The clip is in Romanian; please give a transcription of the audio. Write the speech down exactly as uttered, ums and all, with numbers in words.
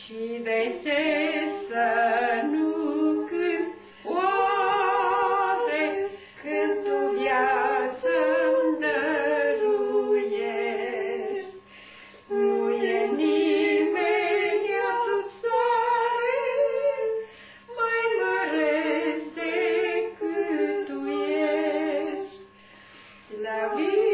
Și de ce să nu cânt oare când tu viață-mi dăruiești? Nu e nimeni sub soare mai măreț decât tu ești. La